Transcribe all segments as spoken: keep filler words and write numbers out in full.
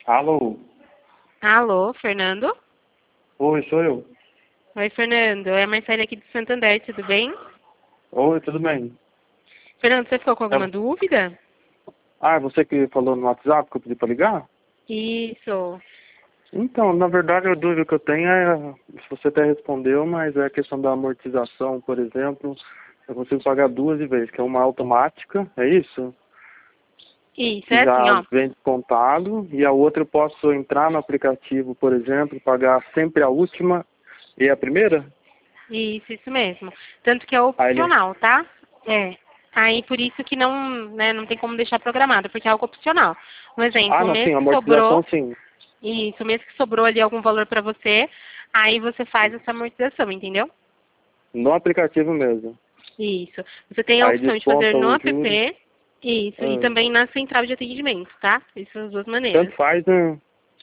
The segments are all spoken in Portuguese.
Alô? Alô, Fernando? Oi, sou eu. Oi, Fernando. É a Marcela aqui de Santander, tudo bem? Oi, tudo bem? Fernando, você ficou com alguma É- dúvida? Ah, é você que falou no WhatsApp que eu pedi pra ligar? Isso. Então, na verdade, a dúvida que eu tenho é, se você até respondeu, mas é a questão da amortização, por exemplo. Eu consigo pagar duas de vez, que é uma automática, é isso? Isso, Que é assim, já ó. vem descontado, e a outra eu posso entrar no aplicativo, por exemplo, pagar sempre a última e a primeira? Isso, isso mesmo. Tanto que é Aí ele... opcional, tá? É. Aí por isso que não, né, não tem como deixar programado, porque é algo opcional. Um Ah, exemplo, o não, mês sim, que amortização sobrou, sim. isso, o mês que sobrou ali algum valor pra você, aí você faz essa amortização, entendeu? No aplicativo mesmo. Isso. Você tem a Aí opção de fazer desconta no os juros. app, isso, e Ah, também na central de atendimento, tá? Isso são as duas maneiras. tanto faz, né?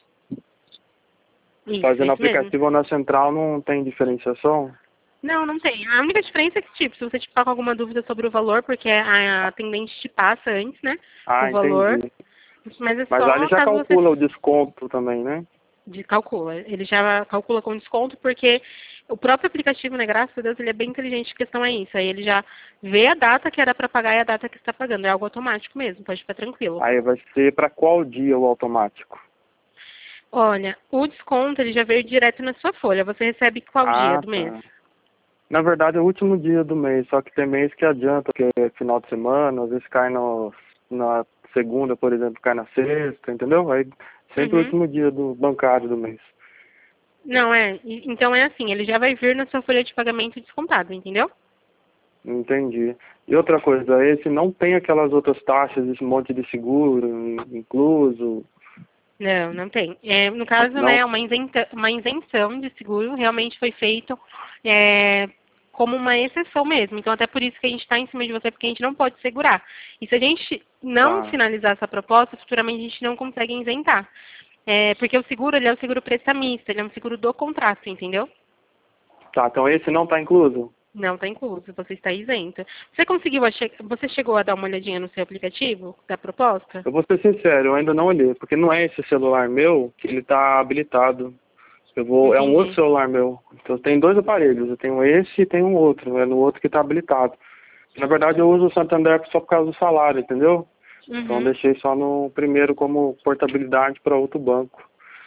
Isso, Fazendo isso mesmo. aplicativo ou na central não tem diferenciação? Não, não tem. A única diferença é que, tipo, se você tiver com alguma dúvida sobre o valor, porque a atendente te passa antes, né, o Ah, valor, entendi. mas é Mas lá ele só já caso você calcula o desconto também, né? de calcula. Ele já calcula com desconto, porque o próprio aplicativo, né, graças a Deus, ele é bem inteligente em questão a isso. Aí ele já vê a data que era para pagar e a data que está pagando. É algo automático mesmo, pode ficar tranquilo. Aí vai ser para qual dia o automático? Olha, o desconto ele já veio direto na sua folha. Você recebe qual dia Ah, do mês? tá. Na verdade é o último dia do mês, só que tem mês que adianta, que é final de semana, às vezes cai no, na segunda, por exemplo, cai na sexta, entendeu? Aí sempre o Uhum. último dia do bancário do mês. Não, é. E- Então é assim, ele já vai vir na sua folha de pagamento descontado, entendeu? Entendi. E outra coisa, esse não tem aquelas outras taxas, esse monte de seguro incluso, Não, não tem. É, no caso, não? né, uma isenta, uma isenção de seguro realmente foi feito é, como uma exceção mesmo. Então, até por isso que a gente está em cima de você, porque a gente não pode segurar. E se a gente não Tá. finalizar essa proposta, futuramente a gente não consegue isentar. É, porque o seguro, ele é o seguro prestamista, ele é um seguro do contrato, entendeu? Tá, então esse não está incluso? Não está incluso, você está isento. Você conseguiu, ache- você chegou a dar uma olhadinha no seu aplicativo da proposta? Eu vou ser sincero, eu ainda não olhei, porque não é esse celular meu que ele está habilitado. Eu vou, é um outro Entendi. celular meu. Então tem dois aparelhos, eu tenho esse e tenho um outro, é no outro que está habilitado. Na verdade eu uso o Santander só por causa do salário, entendeu? Então eu Uhum. deixei só no primeiro como portabilidade para outro banco.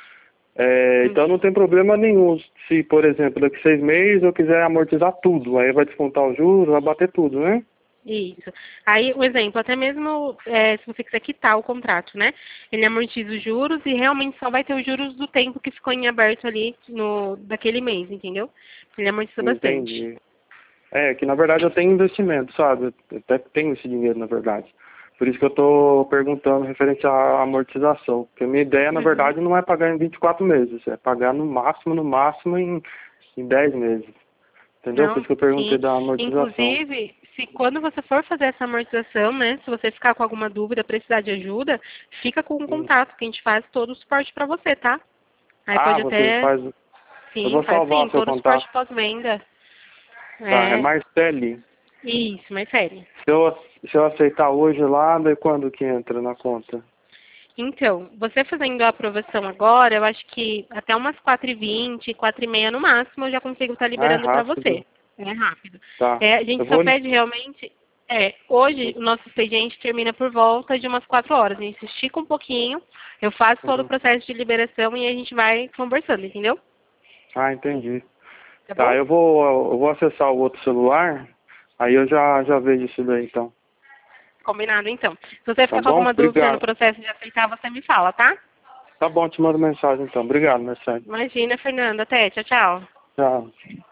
É, então não tem problema nenhum se, por exemplo, daqui seis meses eu quiser amortizar tudo, aí vai descontar os juros, vai bater tudo, né? Isso. Aí, um exemplo, até mesmo é, se você quiser quitar o contrato, né? Ele amortiza os juros e realmente só vai ter os juros do tempo que ficou em aberto ali no, daquele mês, entendeu? Ele amortiza bastante. Entendi. É, que na verdade eu tenho investimento, sabe? Eu até tenho esse dinheiro, na verdade. Por isso que eu estou perguntando referente à amortização. Porque a minha ideia, na Uhum. verdade, não é pagar em vinte e quatro meses, é pagar no máximo, no máximo em, em dez meses. Entendeu? Por Não, isso que eu perguntei sim. da amortização. Inclusive, se quando você for fazer essa amortização, né? Se você ficar com alguma dúvida, precisar de ajuda, fica com um Hum. contato que a gente faz todo o suporte para você, tá? Aí Ah, pode você até, faz. Eu sim, vou faz salvar sim, o seu todo o suporte contato. pós-venda. Tá, é É, Marcele. isso, mas sério. Se eu, se eu aceitar hoje lá, daí quando que entra na conta? Então, você fazendo a aprovação agora, eu acho que até umas quatro e vinte, quatro e meia no máximo, eu já consigo estar Ah, é liberando para você. rápido. É rápido. Tá. É, a Eu gente só vou. pede realmente. É, hoje o nosso expediente termina por volta de umas quatro horas. A gente estica um pouquinho, eu faço todo o Uhum. processo de liberação e a gente vai conversando, entendeu? Ah, entendi. Tá Tá, bom? eu vou, eu vou acessar o outro celular, aí eu já, já vejo isso daí então. Combinado, então. Se você Tá ficar com bom? alguma dúvida no Obrigado. processo de aceitar, você me fala, tá? Tá bom, te mando mensagem então. Obrigado, Marcelo. Imagina, Fernanda. Até. Tchau, tchau. Tchau.